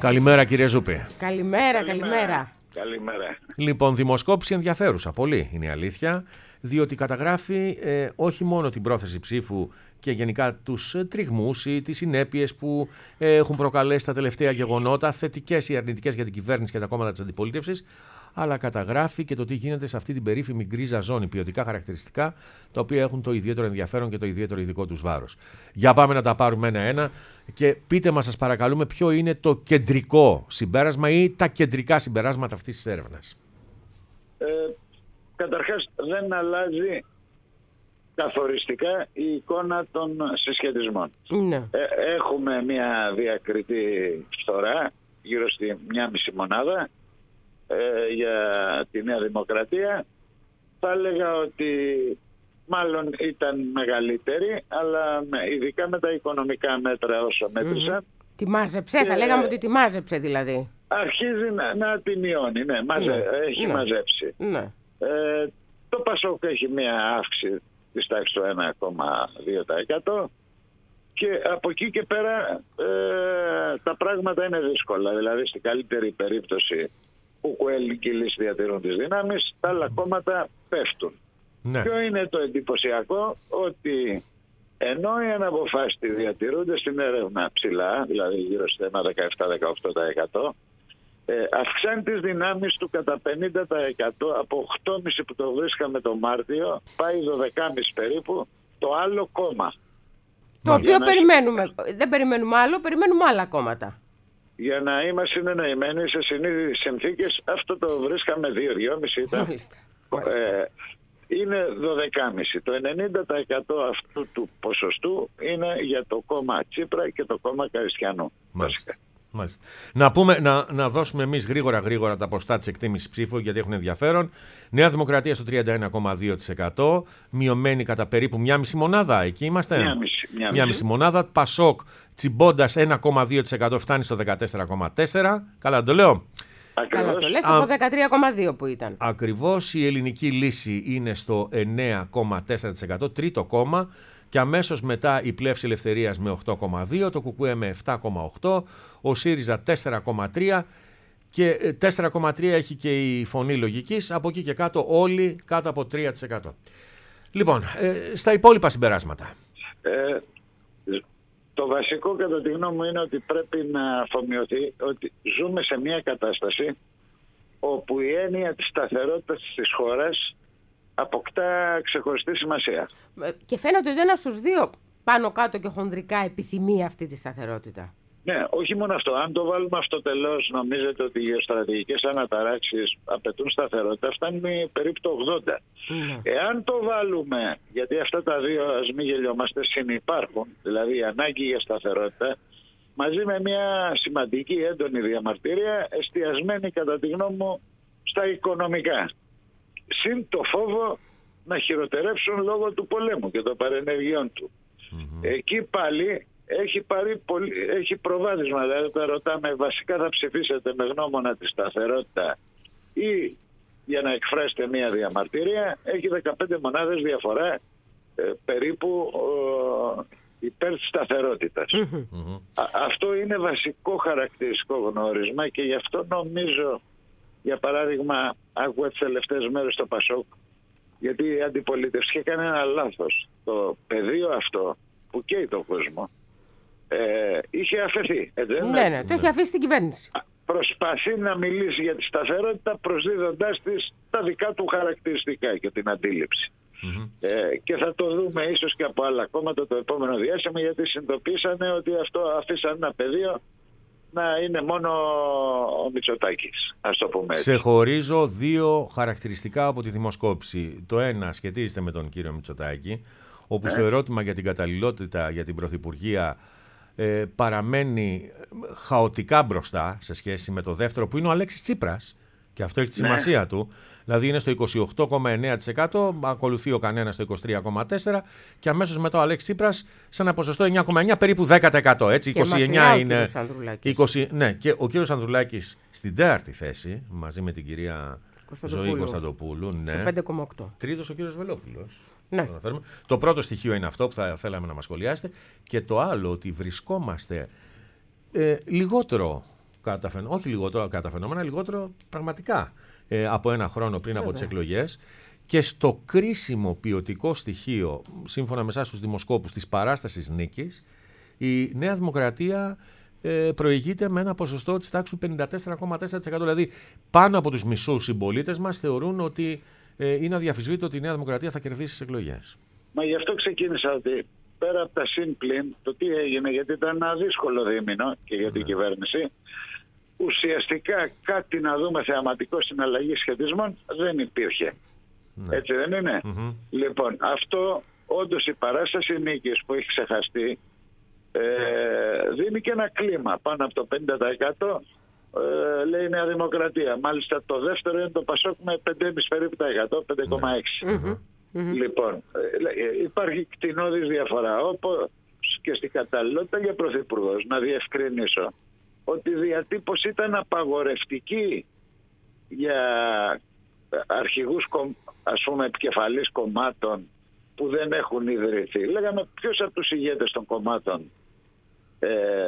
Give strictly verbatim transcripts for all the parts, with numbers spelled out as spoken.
Καλημέρα κύριε Ζούπη. Καλημέρα, καλημέρα. Καλημέρα. Λοιπόν, δημοσκόπηση ενδιαφέρουσα, πολύ είναι η αλήθεια, διότι καταγράφει ε, όχι μόνο την πρόθεση ψήφου και γενικά τους ε, τριγμούς ή τις συνέπειες που ε, έχουν προκαλέσει τα τελευταία γεγονότα, θετικές ή αρνητικές για την κυβέρνηση και τα κόμματα της αντιπολίτευσης, αλλά καταγράφει και το τι γίνεται σε αυτή την περίφημη γκρίζα ζώνη, ποιοτικά χαρακτηριστικά, τα οποία έχουν το ιδιαίτερο ενδιαφέρον και το ιδιαίτερο ειδικό τους βάρος. Για πάμε να τα πάρουμε ένα-ένα και πείτε μας, σας παρακαλούμε, ποιο είναι το κεντρικό συμπέρασμα ή τα κεντρικά συμπεράσματα αυτής της έρευνας. Ε, καταρχάς, δεν αλλάζει καθοριστικά η εικόνα των συσχετισμών. Ναι. Ε, έχουμε μια διακριτή φθορά γύρω στη μία μισή μονάδα ε, για τη Νέα Δημοκρατία. Θα έλεγα ότι μάλλον ήταν μεγαλύτερη, αλλά με, ειδικά με τα οικονομικά μέτρα όσο μέτρησαν. Mm-hmm. Τη μάζεψε, και θα λέγαμε ότι τη μάζεψε δηλαδή. Αρχίζει να, να τη μειώνει, ναι, μαζε, ναι. έχει ναι. μαζέψει. Ναι. Ε, το Πασόκ έχει μια αύξηση της τάξης του ένα κόμμα δύο τοις εκατό και από εκεί και πέρα ε, τα πράγματα είναι δύσκολα. Δηλαδή στην καλύτερη περίπτωση που Κουκουέ και Λύση διατηρούν τις δυνάμεις, τα άλλα κόμματα πέφτουν. Ναι. Ποιο είναι το εντυπωσιακό? Ότι ενώ οι αναποφάσεις διατηρούνται στην έρευνα ψηλά, δηλαδή γύρω στο δεκαεπτά με δεκαοκτώ τοις εκατό, ε, αυξάνει τις δυνάμεις του κατά πενήντα τοις εκατό, από οκτώ κόμμα πέντε που το βρίσκαμε το Μάρτιο, πάει δώδεκα κόμμα πέντε περίπου, το άλλο κόμμα. Το για οποίο να... περιμένουμε, δεν περιμένουμε άλλο, περιμένουμε άλλα κόμματα. Για να είμαστε συνεννοημένοι σε συνήθεις συνθήκες, αυτό το βρίσκαμε δύο με δύο κόμμα πέντε ήταν. Μάλιστα. Μάλιστα. Ε, είναι δώδεκα κόμμα πέντε. Το ενενήντα τοις εκατό αυτού του ποσοστού είναι για το κόμμα Τσίπρα και το κόμμα Καριστιανού. Μάλιστα. Μάλιστα. Να, πούμε, να, να δώσουμε εμείς γρήγορα γρήγορα τα ποσοστά της εκτίμησης ψήφου, γιατί έχουν ενδιαφέρον. Νέα Δημοκρατία στο τριάντα ένα κόμμα δύο τοις εκατό, μειωμένη κατά περίπου μία μισή μονάδα. Εκεί είμαστε. Μία μισή, μία μία μισή μονάδα. Πασόκ τσιμπώντας ένα κόμμα δύο τοις εκατό, φτάνει στο δεκατέσσερα κόμμα τέσσερα τοις εκατό. Καλά το λέω. Καλά το λες, από δεκατρία κόμμα δύο τοις εκατό που ήταν. Ακριβώς. Η Ελληνική Λύση είναι στο εννέα κόμμα τέσσερα τοις εκατό, τρίτο κόμμα. Και αμέσως μετά η Πλεύση Ελευθερίας με οκτώ κόμμα δύο τοις εκατό, το Κουκουέ με επτά κόμμα οκτώ τοις εκατό, ο ΣΥΡΙΖΑ τέσσερα κόμμα τρία τοις εκατό και τέσσερα κόμμα τρία τοις εκατό έχει και η Φωνή Λογικής, από εκεί και κάτω όλοι κάτω από τρία τοις εκατό. Λοιπόν, ε, στα υπόλοιπα συμπεράσματα. Ε, το βασικό κατά τη γνώμη μου είναι ότι πρέπει να αφομοιωθεί ότι ζούμε σε μια κατάσταση όπου η έννοια της σταθερότητας της χώρας αποκτά ξεχωριστή σημασία. Και φαίνεται ότι ένας στους δύο πάνω κάτω και χονδρικά επιθυμεί αυτή τη σταθερότητα. Ναι, όχι μόνο αυτό. Αν το βάλουμε αυτό τελώς, νομίζετε ότι οι γεωστρατηγικές αναταράξεις απαιτούν σταθερότητα, φτάνει περίπου το ογδόντα. Ναι. Εάν το βάλουμε, γιατί αυτά τα δύο, ας μην γελιόμαστε, συνυπάρχουν, δηλαδή η ανάγκη για σταθερότητα, μαζί με μια σημαντική έντονη διαμαρτυρία, εστιασμένη κατά τη γνώμη μου στα οικονομικά. Συν το φόβο να χειροτερεύσουν λόγω του πολέμου και των παρενεργειών του. Mm-hmm. Εκεί πάλι έχει, πάρει πολύ, έχει προβάδισμα. Δηλαδή τα ρωτάμε βασικά θα ψηφίσετε με γνώμονα τη σταθερότητα ή για να εκφράσετε μια διαμαρτυρία. Έχει δεκαπέντε μονάδες διαφορά ε, περίπου ε, υπέρ της σταθερότητας. Mm-hmm. Α, αυτό είναι βασικό χαρακτηριστικό γνώρισμα και γι' αυτό νομίζω, για παράδειγμα, άκουγα τις τελευταίες μέρες στο Πασόκ, γιατί η αντιπολίτευση έκανε ένα λάθος. Το πεδίο αυτό που καίει τον κόσμο ε, είχε αφαιθεί. Ε, ναι, ναι, ναι, το είχε αφήσει στην κυβέρνηση. Προσπαθεί να μιλήσει για τη σταθερότητα προσδίδοντάς της τα δικά του χαρακτηριστικά και την αντίληψη. Mm-hmm. Ε, και θα το δούμε ίσως και από άλλα κόμματα το επόμενο διάστημα, γιατί συνειδητοποίησανε ότι αυτό αφήσαν ένα πεδίο να είναι μόνο ο Μητσοτάκης, ας το πούμε έτσι. Ξεχωρίζω δύο χαρακτηριστικά από τη δημοσκόπηση. Το ένα σχετίζεται με τον κύριο Μητσοτάκη, όπου ε. στο ερώτημα για την καταλληλότητα για την πρωθυπουργία ε, παραμένει χαοτικά μπροστά σε σχέση με το δεύτερο, που είναι ο Αλέξης Τσίπρας, και αυτό έχει τη σημασία ναι. του. Δηλαδή είναι στο είκοσι οκτώ κόμμα εννέα τοις εκατό, ακολουθεί ο κανένας στο είκοσι τρία κόμμα τέσσερα τοις εκατό και αμέσως μετά ο Αλέξης Τσίπρας σε ένα ποσοστό εννέα κόμμα εννέα, περίπου δέκα τοις εκατό. Έτσι, και είκοσι εννέα είναι. είκοσι, ναι, και ο κύριος Ανδρουλάκης στην τέταρτη θέση, μαζί με την κυρία Ζωή Κωνσταντοπούλου. Ναι. πέντε κόμμα οκτώ. Τρίτος ο κύριος Βελόπουλος. Ναι. Το, το πρώτο στοιχείο είναι αυτό που θα θέλαμε να μας σχολιάσετε. Και το άλλο, ότι βρισκόμαστε ε, λιγότερο κατά φαινο... όχι λιγότερο κατά φαινόμενα, λιγότερο πραγματικά ε, από ένα χρόνο πριν από τις εκλογές. Και στο κρίσιμο ποιοτικό στοιχείο, σύμφωνα με εσάς τους δημοσκόπους, της παράστασης νίκης, η Νέα Δημοκρατία ε, προηγείται με ένα ποσοστό της τάξης του πενήντα τέσσερα κόμμα τέσσερα τοις εκατό. Δηλαδή, πάνω από τους μισούς συμπολίτες μας θεωρούν ότι ε, είναι αδιαφυσβήτητο ότι η Νέα Δημοκρατία θα κερδίσει τις εκλογές. Μα γι' αυτό ξεκίνησα ότι πέρα από τα συν πλην, το τι έγινε, γιατί ήταν ένα δύσκολο δίμηνο και για την ναι. κυβέρνηση, ουσιαστικά κάτι να δούμε θεαματικό στην αλλαγή σχετισμών δεν υπήρχε. Ναι. Έτσι δεν είναι? Mm-hmm. Λοιπόν, αυτό όντως η παράσταση νίκης που έχει ξεχαστεί ε, δίνει και ένα κλίμα πάνω από το πενήντα τοις εκατό ε, λέει Νέα Δημοκρατία. Μάλιστα το δεύτερο είναι το Πασόκ με πέντε κόμμα πέντε περίπου τα εκατό, πέντε κόμμα έξι. Mm-hmm. Λοιπόν, ε, υπάρχει κτηνώδης διαφορά, όπως και στην καταλληλότητα για πρωθυπουργός. Να διευκρινίσω ότι η διατύπωση ήταν απαγορευτική για αρχηγούς, ας πούμε, επικεφαλής κομμάτων που δεν έχουν ιδρυθεί. Λέγαμε ποιος από τους ηγέτες των κομμάτων ε,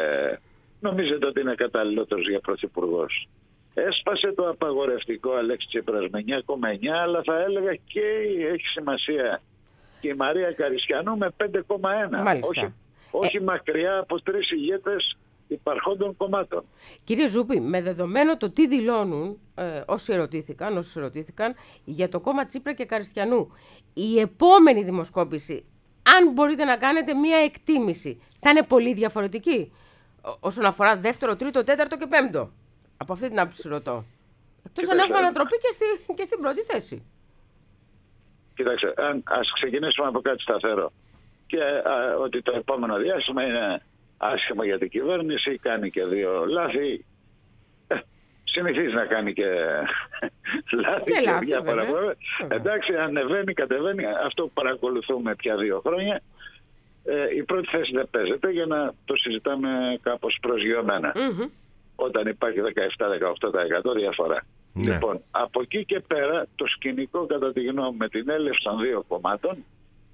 νομίζετε ότι είναι καταλληλότερος για πρωθυπουργός. Έσπασε το απαγορευτικό Αλέξη Τσίπρας με εννιά κόμμα εννιά, αλλά θα έλεγα και έχει σημασία και η Μαρία Καριστιανού με πέντε κόμμα ένα. Όχι, όχι ε... μακριά από τρεις ηγέτες υπαρχόντων κομμάτων. Κύριε Ζούπη, με δεδομένο το τι δηλώνουν ε, όσοι ερωτήθηκαν, όσοι ερωτήθηκαν για το κόμμα Τσίπρα και Καριστιανού, η επόμενη δημοσκόπηση, αν μπορείτε να κάνετε μία εκτίμηση, θα είναι πολύ διαφορετική όσον αφορά δεύτερο, τρίτο, τέταρτο και πέμπτο. Από αυτή την άποψη ρωτώ. Εκτός αν έχουμε ανατροπή και, στη, και στην πρώτη θέση. Κοιτάξτε, αν, ας ξεκινήσουμε από κάτι σταθερό. Και α, ότι το επόμενο διάστημα είναι άσχημα για την κυβέρνηση, κάνει και δύο λάθη. Ε, συνηθίζει να κάνει και λάθη και, και διάφορα πράγματα. Εντάξει, ανεβαίνει, κατεβαίνει. Αυτό που παρακολουθούμε πια δύο χρόνια. Ε, η πρώτη θέση δεν παίζεται για να το συζητάμε κάπως προσγειωμένα. Mm-hmm. Όταν υπάρχει δεκαεπτά με δεκαοκτώ τοις εκατό διαφορά. Ναι. Λοιπόν, από εκεί και πέρα το σκηνικό, κατά τη γνώμη μου, με την έλευση των δύο κομμάτων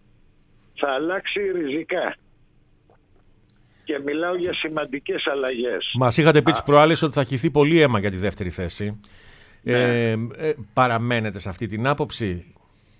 θα αλλάξει ριζικά. Και μιλάω για σημαντικές αλλαγές. Μας είχατε πει τις προάλλες ότι θα χυθεί πολύ αίμα για τη δεύτερη θέση. Ναι. Ε, ε, παραμένετε σε αυτή την άποψη?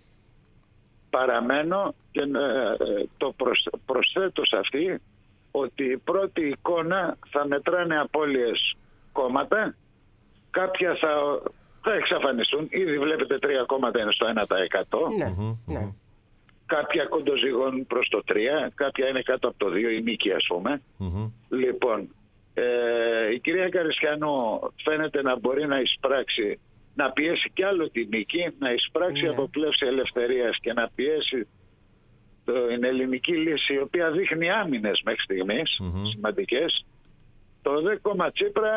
Παραμένω και ε, το προσθέτω σε αυτή ότι η πρώτη εικόνα θα μετράνε απώλειες κόμματα, κάποια θα, θα εξαφανιστούν. Ήδη βλέπετε τρία κόμματα είναι στο ένα τοις εκατό. Ναι, ναι. Κάποια κοντοζυγώνουν προς το τρία, κάποια είναι κάτω από το δύο, η νίκη ας πούμε. Mm-hmm. Λοιπόν, ε, η κυρία Καριστιανού φαίνεται να μπορεί να εισπράξει, να πιέσει κι άλλο τη νίκη, να εισπράξει yeah. από πλεύση ελευθερίας και να πιέσει την ελληνική λύση, η οποία δείχνει άμυνες μέχρι στιγμής, mm-hmm. σημαντικές. Το δε κόμμα Τσίπρα,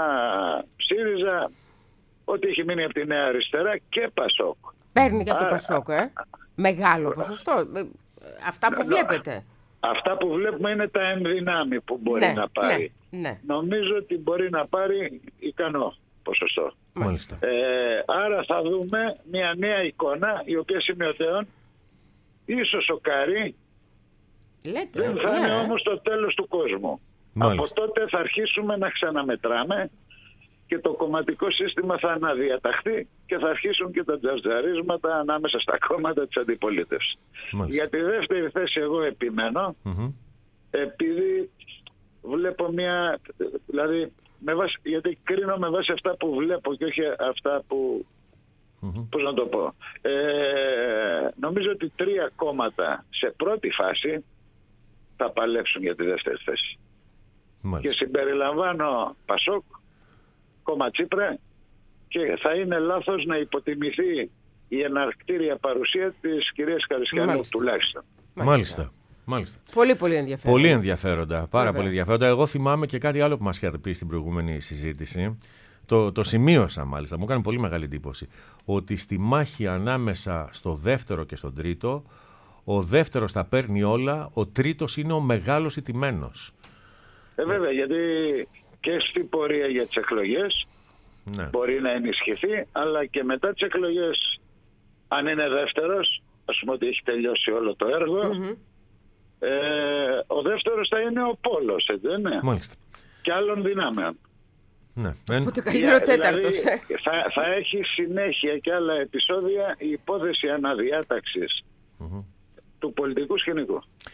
ΣΥΡΙΖΑ, ό,τι έχει μείνει από τη Νέα Αριστερά και Πασόκ. Παίρνει και από το Πασόκ, ε. Μεγάλο ποσοστό. Αυτά που βλέπετε. Αυτά που βλέπουμε είναι τα ενδυνάμει που μπορεί ναι, να πάρει. Ναι, ναι. Νομίζω ότι μπορεί να πάρει ικανό ποσοστό. Μάλιστα. Ε, άρα θα δούμε μια νέα εικόνα, η οποία σημειωτέων ίσως σοκάρει. Λέτε, δεν θα ναι. είναι όμως το τέλος του κόσμου. Μάλιστα. Από τότε θα αρχίσουμε να ξαναμετράμε και το κομματικό σύστημα θα αναδιαταχθεί και θα αρχίσουν και τα τζαρτζαρίσματα ανάμεσα στα κόμματα της αντιπολίτευσης. Για τη δεύτερη θέση εγώ επιμένω, mm-hmm. επειδή βλέπω μια, δηλαδή με βάση, γιατί κρίνω με βάση αυτά που βλέπω και όχι αυτά που, mm-hmm. πώς να το πω. Ε, νομίζω ότι τρία κόμματα σε πρώτη φάση θα παλέψουν για τη δεύτερη θέση. Μάλιστα. Και συμπεριλαμβάνω Πασόκ, κόμμα Τσίπρα, και θα είναι λάθος να υποτιμηθεί η εναρκτήρια παρουσία της κυρίας Καριστιανού τουλάχιστον. Μάλιστα. Μάλιστα. Πολύ πολύ ενδιαφέροντα. Πολύ ενδιαφέροντα. Πάρα Βέβαια. πολύ ενδιαφέροντα. Εγώ θυμάμαι και κάτι άλλο που μας είχατε πει στην προηγούμενη συζήτηση. Το, το σημείωσα μάλιστα. Μου έκανε πολύ μεγάλη εντύπωση. Ότι στη μάχη ανάμεσα στο δεύτερο και στον τρίτο, ο δεύτερος τα παίρνει όλα, ο τρίτος είναι ο μεγάλος ηττημένος. Ε, βέβαια, γιατί και στην πορεία για τις εκλογές ναι. μπορεί να ενισχυθεί, αλλά και μετά τις εκλογές, αν είναι δεύτερος, ας πούμε ότι έχει τελειώσει όλο το έργο, mm-hmm. ε, ο δεύτερος θα είναι ο πόλος, έτσι δεν είναι? Μάλιστα. Και άλλων δυνάμεων. Ναι. Οπότε καλύτερο Yeah, τέταρτος. Δηλαδή, θα, θα έχει συνέχεια και άλλα επεισόδια η υπόθεση αναδιάταξης mm-hmm. του πολιτικού σκηνικού.